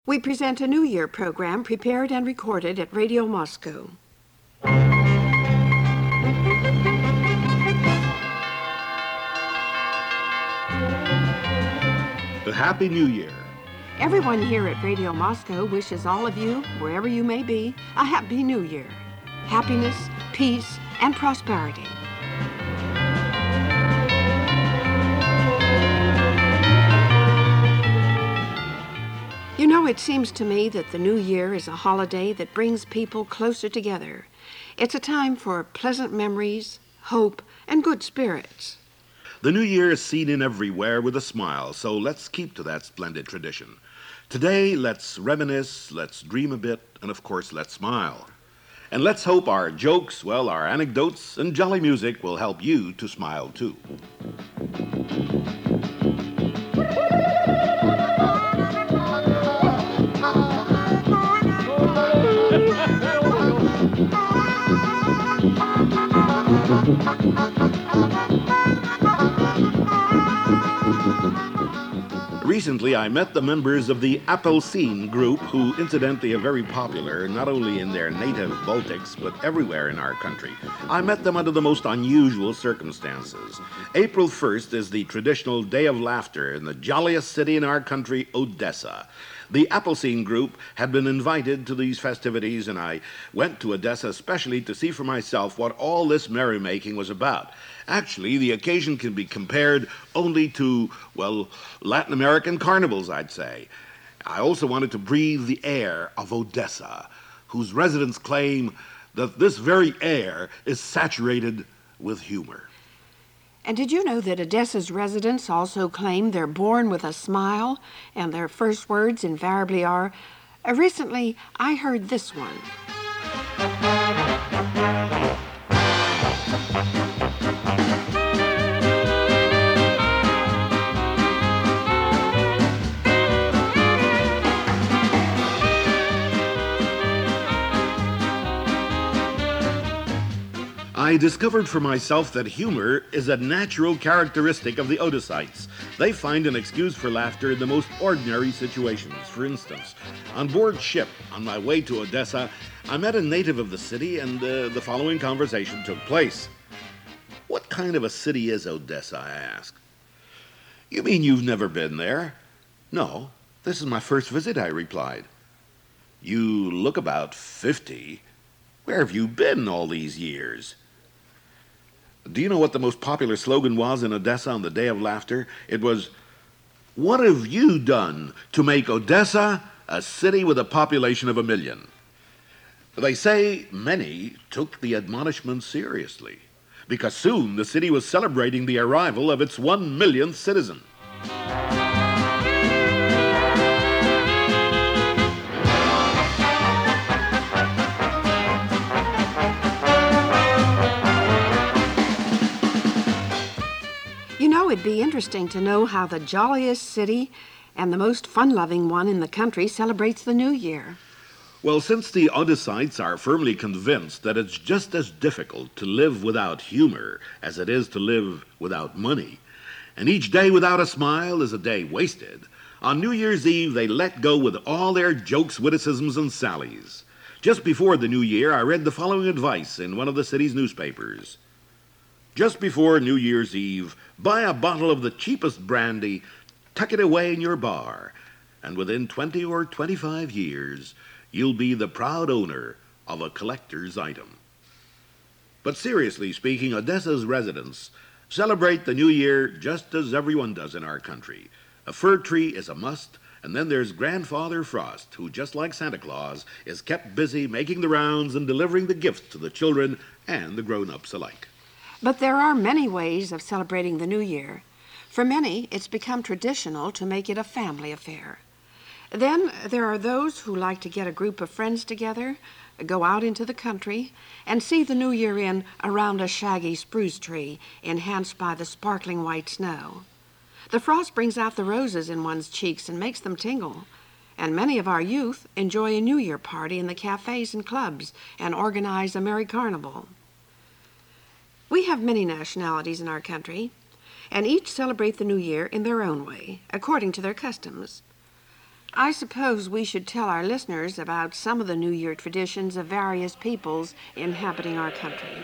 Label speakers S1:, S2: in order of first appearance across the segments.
S1: We present a New Year program prepared and recorded at Radio Moscow.
S2: A Happy New Year.
S1: Everyone here at Radio Moscow wishes all of you, wherever you may be, a Happy New Year. Happiness, peace, and prosperity. You know, it seems to me that the New Year is a holiday that brings people closer together. It's a time for pleasant memories, hope, and good spirits.
S2: The New Year is seen in everywhere with a smile, so let's keep to that splendid tradition. Today, let's reminisce, let's dream a bit, and of course, let's smile. And let's hope our jokes, our anecdotes, and jolly music will help you to smile too. Recently, I met the members of the Appelsine group, who incidentally are very popular, not only in their native Baltics, but everywhere in our country. I met them under the most unusual circumstances. April 1st is the traditional Day of Laughter in the jolliest city in our country, Odessa. The Appelsine group had been invited to these festivities, and I went to Odessa especially to see for myself what all this merrymaking was about. Actually, the occasion can be compared only to, Latin American carnivals, I'd say. I also wanted to breathe the air of Odessa, whose residents claim that this very air is saturated with humor.
S1: And did you know that Odessa's residents also claim they're born with a smile, and their first words invariably are, recently I heard this one.
S2: I discovered for myself that humor is a natural characteristic of the Odessites. They find an excuse for laughter in the most ordinary situations. For instance, on board ship, on my way to Odessa, I met a native of the city, and the following conversation took place. "What kind of a city is Odessa?" I asked. "You mean you've never been there?" "No, this is my first visit," I replied. "You look about 50. Where have you been all these years?" Do you know what the most popular slogan was in Odessa on the Day of Laughter? It was, "What have you done to make Odessa a city with a population of 1 million?" They say many took the admonishment seriously, because soon the city was celebrating the arrival of its 1 millionth citizen.
S1: You know, it'd be interesting to know how the jolliest city and the most fun-loving one in the country celebrates the New Year.
S2: Well, since the Odessites are firmly convinced that it's just as difficult to live without humor as it is to live without money, and each day without a smile is a day wasted, on New Year's Eve they let go with all their jokes, witticisms, and sallies. Just before the New Year, I read the following advice in one of the city's newspapers. "Just before New Year's Eve, buy a bottle of the cheapest brandy, tuck it away in your bar, and within 20 or 25 years, you'll be the proud owner of a collector's item." But seriously speaking, Odessa's residents celebrate the New Year just as everyone does in our country. A fir tree is a must, and then there's Grandfather Frost, who, just like Santa Claus, is kept busy making the rounds and delivering the gifts to the children and the grown-ups alike.
S1: But there are many ways of celebrating the New Year. For many, it's become traditional to make it a family affair. Then there are those who like to get a group of friends together, go out into the country, and see the New Year in around a shaggy spruce tree, enhanced by the sparkling white snow. The frost brings out the roses in one's cheeks and makes them tingle. And many of our youth enjoy a New Year party in the cafes and clubs and organize a merry carnival. We have many nationalities in our country, and each celebrate the New Year in their own way, according to their customs. I suppose we should tell our listeners about some of the New Year traditions of various peoples inhabiting our country.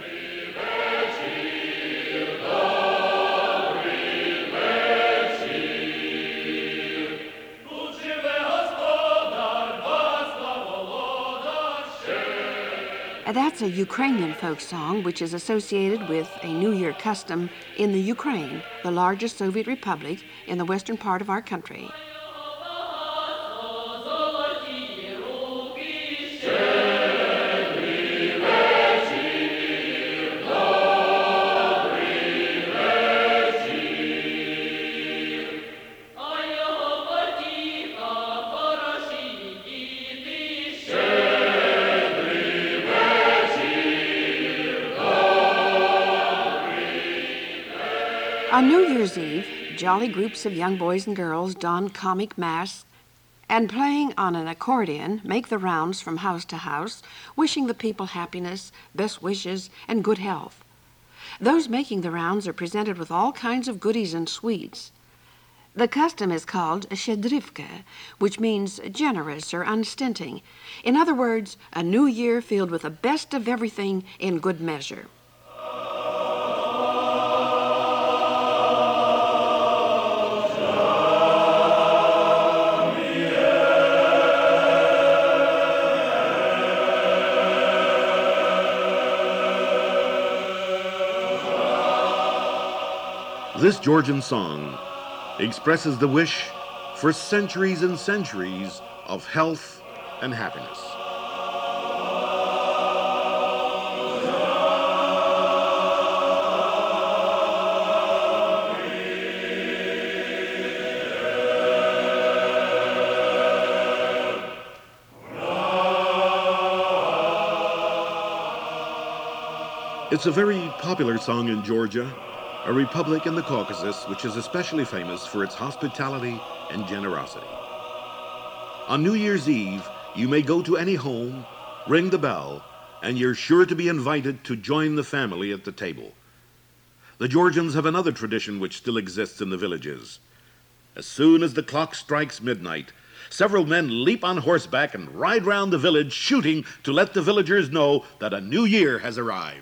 S1: That's a Ukrainian folk song which is associated with a New Year custom in the Ukraine, the largest Soviet republic in the western part of our country. On New Year's Eve, jolly groups of young boys and girls don comic masks and playing on an accordion make the rounds from house to house, wishing the people happiness, best wishes, and good health. Those making the rounds are presented with all kinds of goodies and sweets. The custom is called Shedrivka, which means generous or unstinting. In other words, a new year filled with the best of everything in good measure.
S2: This Georgian song expresses the wish for centuries and centuries of health and happiness. It's a very popular song in Georgia, a republic in the Caucasus which is especially famous for its hospitality and generosity. On New Year's Eve, you may go to any home, ring the bell, and you're sure to be invited to join the family at the table. The Georgians have another tradition which still exists in the villages. As soon as the clock strikes midnight, several men leap on horseback and ride round the village shooting to let the villagers know that a new year has arrived.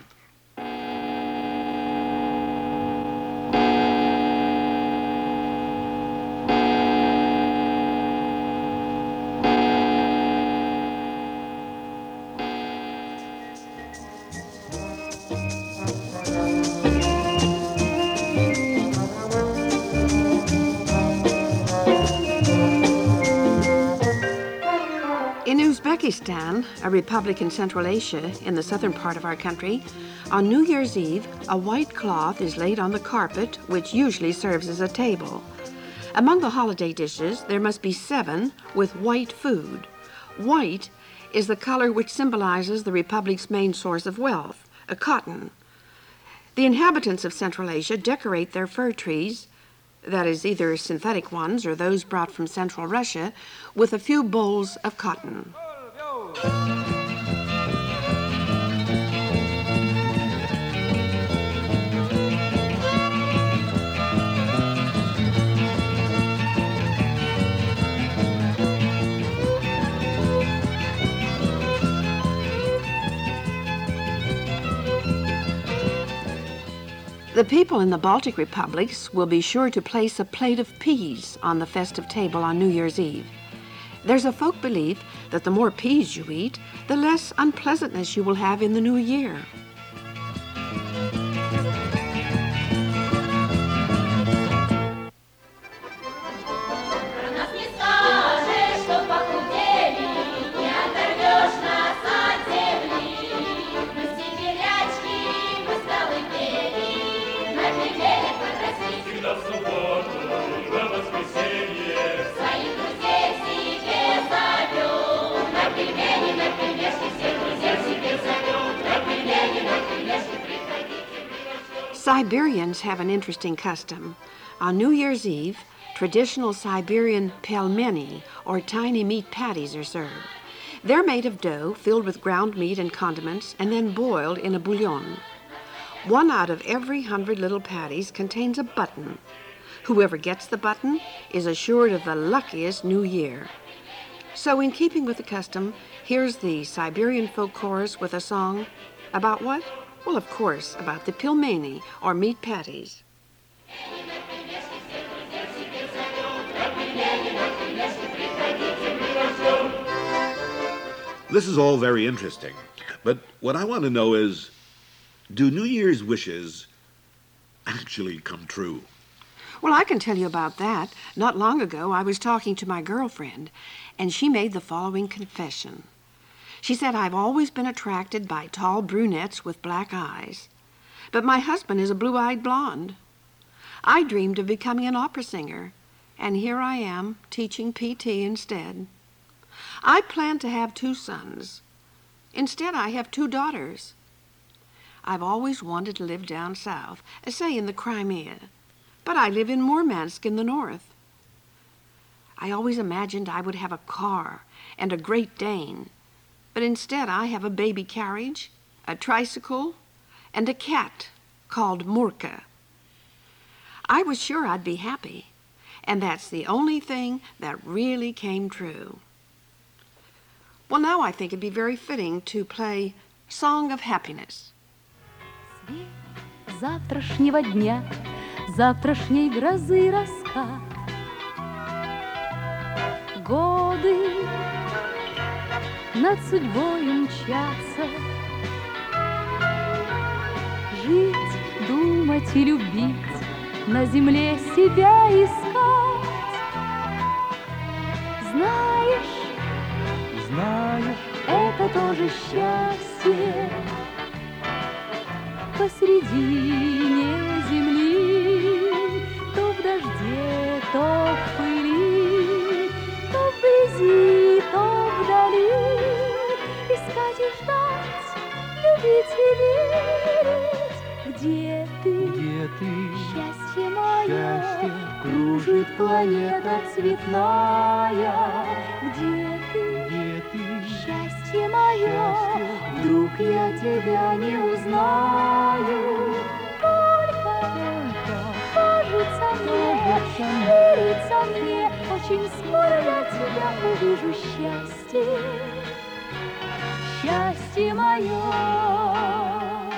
S1: In Uzbekistan, a republic in Central Asia in the southern part of our country, on New Year's Eve, a white cloth is laid on the carpet, which usually serves as a table. Among the holiday dishes, there must be 7 with white food. White is the color which symbolizes the republic's main source of wealth, cotton. The inhabitants of Central Asia decorate their fir trees, that is, either synthetic ones or those brought from Central Russia, with a few bowls of cotton. The people in the Baltic republics will be sure to place a plate of peas on the festive table on New Year's Eve. There's a folk belief that the more peas you eat, the less unpleasantness you will have in the new year. Siberians have an interesting custom. On New Year's Eve, traditional Siberian pelmeni, or tiny meat patties, are served. They're made of dough filled with ground meat and condiments and then boiled in a bouillon. 1 out of every 100 little patties contains a button. Whoever gets the button is assured of the luckiest new year. So, in keeping with the custom, here's the Siberian folk chorus with a song about what? Well, of course, about the pilmeni, or meat patties.
S2: This is all very interesting, but what I want to know is, do New Year's wishes actually come true?
S1: Well, I can tell you about that. Not long ago, I was talking to my girlfriend, and she made the following confession. She said, I've always been attracted by tall brunettes with black eyes, but my husband is a blue-eyed blonde. I dreamed of becoming an opera singer, and here I am teaching PT instead. I planned to have 2 sons. Instead, I have 2 daughters. I've always wanted to live down south, say in the Crimea, but I live in Murmansk in the north. I always imagined I would have a car and a Great Dane, but instead I have a baby carriage, a tricycle, and a cat called Murka. I was sure I'd be happy, and that's the only thing that really came true. Well, now I think it'd be very fitting to play Song of Happiness.
S3: Свет завтрашнего дня, завтрашней грозы раскат. Годы над судьбою мчатся. Жить, думать и любить, на земле себя искать. Знаешь, это тоже счастье. Посредине земли, то в дожде, то в пыли, то вблизи, то вдали. Искать и ждать, любить и верить. Где ты? Счастье мое, кружит планета цветная. Где ты? Счастье мое, вдруг я тебя не узнаю. Только кажется мне, верится мне, очень скоро я тебя увижу. Счастье мое.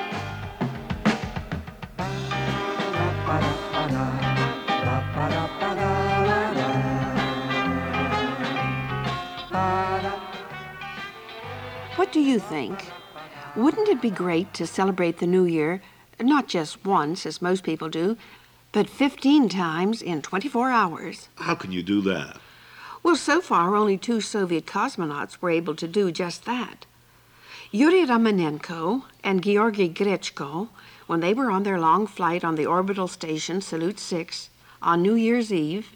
S1: What do you think? Wouldn't it be great to celebrate the New Year, not just once, as most people do, but 15 times in 24 hours?
S2: How can you do that?
S1: Well, so far, only 2 Soviet cosmonauts were able to do just that. Yuri Romanenko and Georgy Grechko, when they were on their long flight on the orbital station Salyut 6 on New Year's Eve,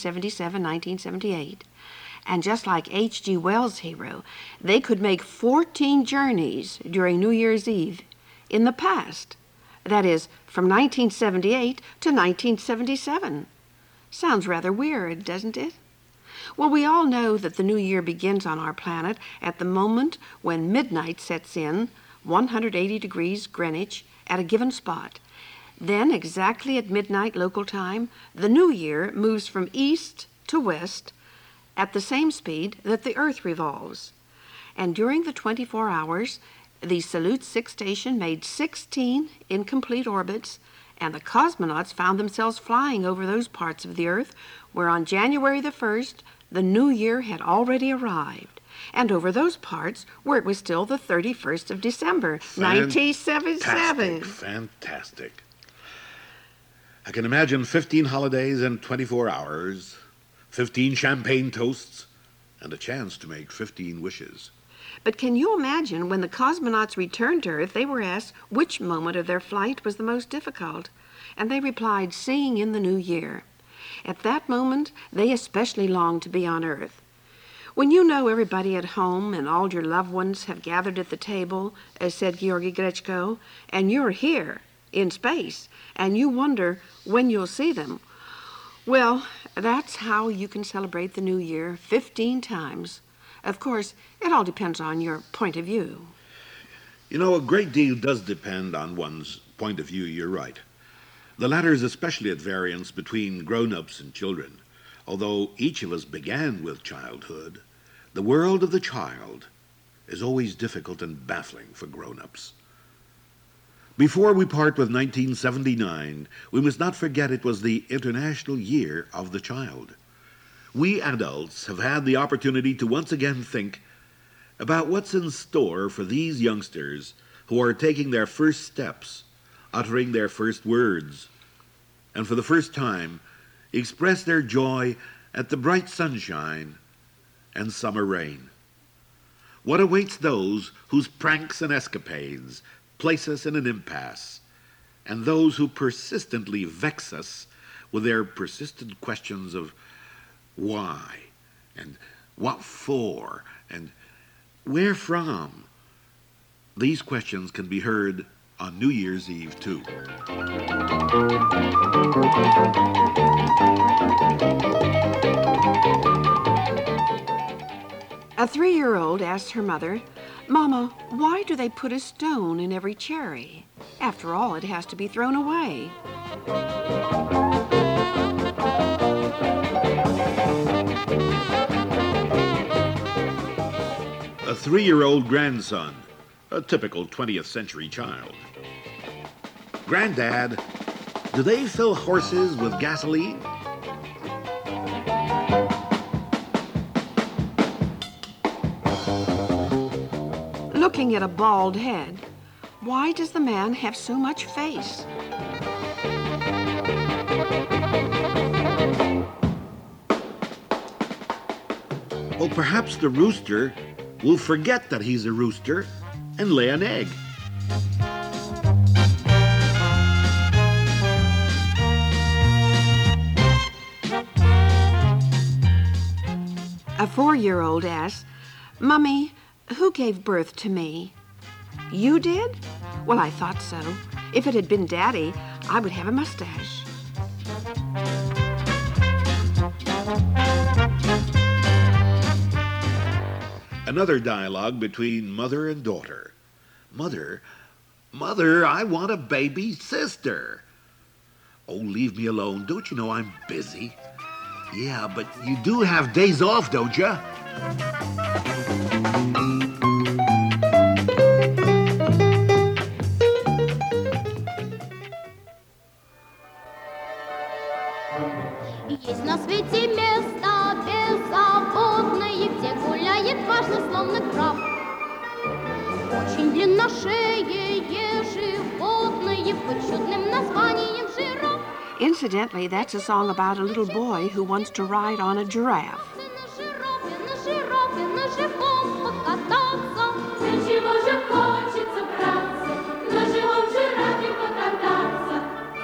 S1: 1977-1978, and just like H.G. Wells' hero, they could make 14 journeys during New Year's Eve in the past. That is, from 1978 to 1977. Sounds rather weird, doesn't it? Well, we all know that the new year begins on our planet at the moment when midnight sets in, 180 degrees Greenwich, at a given spot. Then, exactly at midnight local time, the new year moves from east to west at the same speed that the Earth revolves. And during the 24 hours, the Salyut 6 station made 16 incomplete orbits, and the cosmonauts found themselves flying over those parts of the Earth where on January the 1st, the new year had already arrived, and over those parts where it was still the 31st of December, 1977.
S2: Fantastic. I can imagine 15 holidays in 24 hours, 15 champagne toasts, and a chance to make 15 wishes.
S1: But can you imagine when the cosmonauts returned to Earth, they were asked which moment of their flight was the most difficult? And they replied, seeing in the new year. At that moment, they especially longed to be on Earth. When you know everybody at home and all your loved ones have gathered at the table, as said Georgy Grechko, and you're here in space, and you wonder when you'll see them, well, that's how you can celebrate the new year 15 times. Of course, it all depends on your point of view.
S2: You know, a great deal does depend on one's point of view, you're right. The latter is especially at variance between grown-ups and children. Although each of us began with childhood, The world of the child is always difficult and baffling for grown-ups. Before we part with 1979, we must not forget it was the International Year of the Child. We adults have had the opportunity to once again think about what's in store for these youngsters who are taking their first steps, uttering their first words, and for the first time express their joy at the bright sunshine and summer rain. What awaits those whose pranks and escapades place us in an impasse, and those who persistently vex us with their persistent questions of why, and what for, and where from? These questions can be heard on New Year's Eve, too.
S1: A 3-year-old asked her mother, "Mama, why do they put a stone in every cherry? After all, it has to be thrown away."
S2: A 3-year-old grandson, a typical 20th century child. "Granddad, do they fill horses with gasoline?"
S1: Looking at a bald head, why does the man have so much face?
S2: Well, perhaps the rooster will forget that he's a rooster and lay an egg.
S1: A 4-year-old asks, "Mummy, who gave birth to me?" "You did?" "Well, I thought so. If it had been Daddy, I would have a mustache."
S2: Another dialogue between mother and daughter. "Mother, I want a baby sister." "Oh, leave me alone. Don't you know I'm busy?" "Yeah, but you do have days off, don't you?"
S4: Есть на свете место беззаботное, где гуляет важно, словно краб. Очень длинношеее животное под чудным названием жираф.
S1: Incidentally, that's a song about a little boy who wants to ride on a giraffe.
S4: На живом покататься. Для чего же хочется, братцы, на живом жирафе покататься?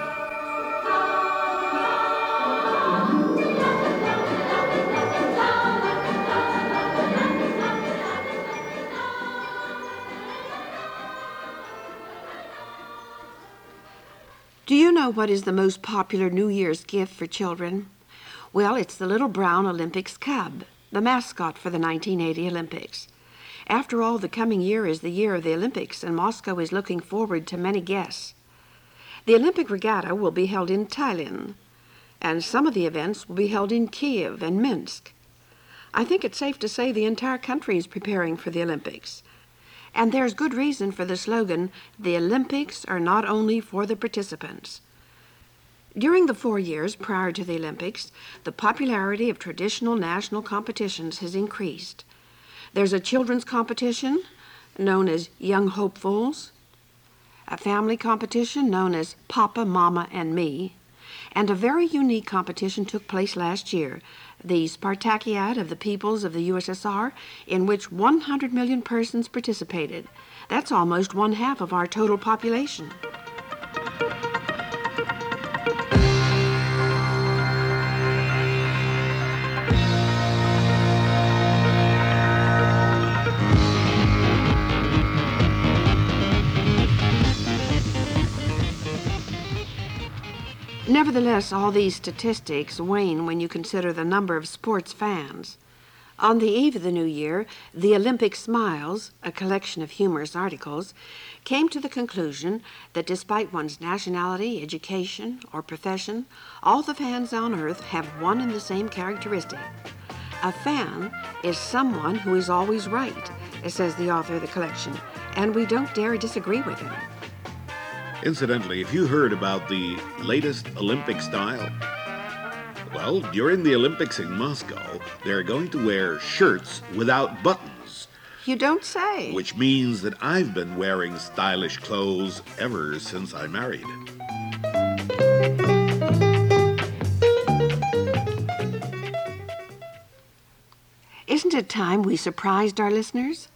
S1: Do you know what is the most popular New Year's gift for children? Well, it's the little brown Olympics cub, the mascot for the 1980 Olympics. After all, the coming year is the year of the Olympics, and Moscow is looking forward to many guests. The Olympic regatta will be held in Tallinn, and some of the events will be held in Kiev and Minsk. I think it's safe to say the entire country is preparing for the Olympics. And there's good reason for the slogan, "The Olympics are not only for the participants." During the 4 years prior to the Olympics, the popularity of traditional national competitions has increased. There's a children's competition known as Young Hopefuls, a family competition known as Papa, Mama, and Me, and a very unique competition took place last year, the Spartakiad of the Peoples of the USSR, in which 100 million persons participated. That's almost 1/2 of our total population. Nevertheless, all these statistics wane when you consider the number of sports fans. On the eve of the new year, the Olympic Smiles, a collection of humorous articles, came to the conclusion that despite one's nationality, education, or profession, all the fans on Earth have one and the same characteristic: A fan is someone who is always right, says the author of the collection, and we don't dare disagree with him.
S2: Incidentally, if you heard about the latest Olympic style, well, during the Olympics in Moscow, they're going to wear shirts without buttons,
S1: You don't say.
S2: which means that I've been wearing stylish clothes ever since I married.
S1: Isn't it time we surprised our listeners?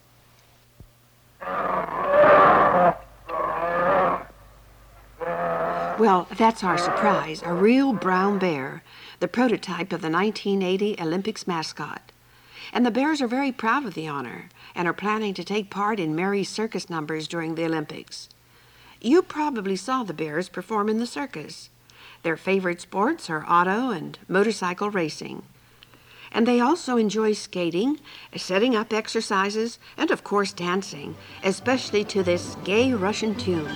S1: Well, that's our surprise, a real brown bear, the prototype of the 1980 Olympics mascot. And the Bears are very proud of the honor and are planning to take part in merry circus numbers during the Olympics. You probably saw the Bears perform in the circus. Their favorite sports are auto and motorcycle racing. And they also enjoy skating, setting up exercises, and of course dancing, especially to this gay Russian tune.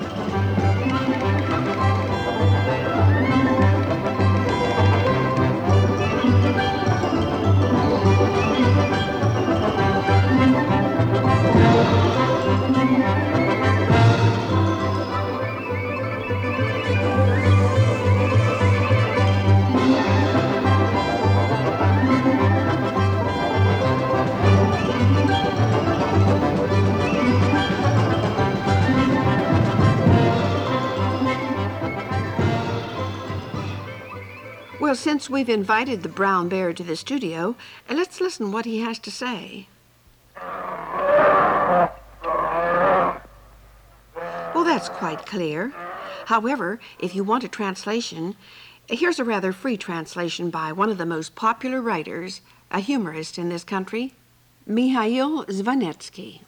S1: Well, since we've invited the brown bear to the studio, let's listen what he has to say. Well, that's quite clear. However, if you want a translation, here's a rather free translation by one of the most popular writers, a humorist in this country, Mikhail Zvanetsky.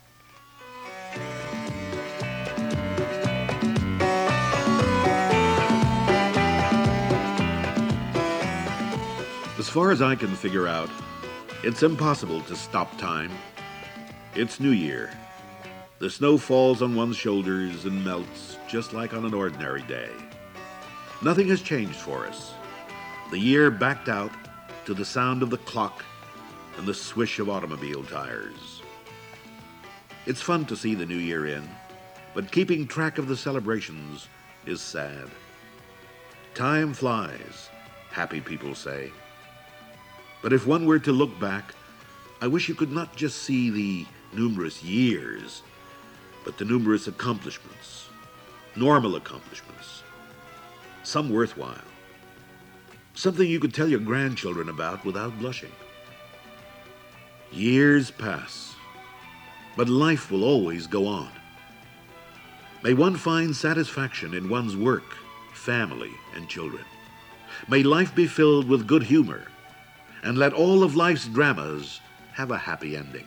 S2: As far as I can figure out, it's impossible to stop time. It's New Year. The snow falls on one's shoulders and melts just like on an ordinary day. Nothing has changed for us. The year backed out to the sound of the clock and the swish of automobile tires. It's fun to see the new year in, but keeping track of the celebrations is sad. Time flies, happy people say. But if one were to look back, I wish you could not just see the numerous years, but the numerous accomplishments, normal accomplishments, some worthwhile, something you could tell your grandchildren about without blushing. Years pass, but life will always go on. May one find satisfaction in one's work, family, and children. May life be filled with good humor, and let all of life's dramas have a happy ending.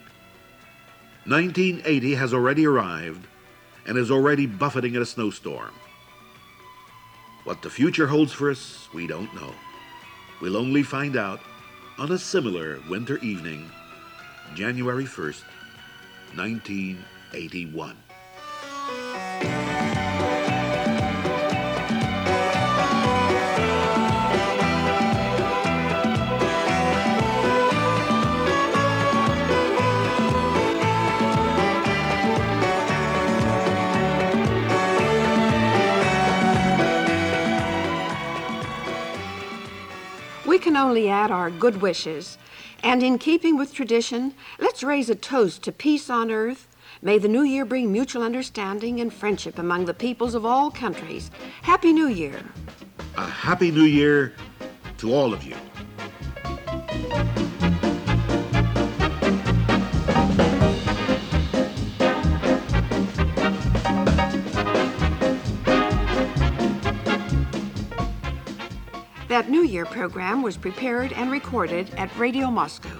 S2: 1980 has already arrived and is already buffeting in a snowstorm. What the future holds for us, we don't know. We'll only find out on a similar winter evening, January 1st, 1981.
S1: We can only add our good wishes. And in keeping with tradition, let's raise a toast to peace on earth. May the new year bring mutual understanding and friendship among the peoples of all countries. Happy New Year.
S2: A happy new year to all of you.
S1: That New Year program was prepared and recorded at Radio Moscow.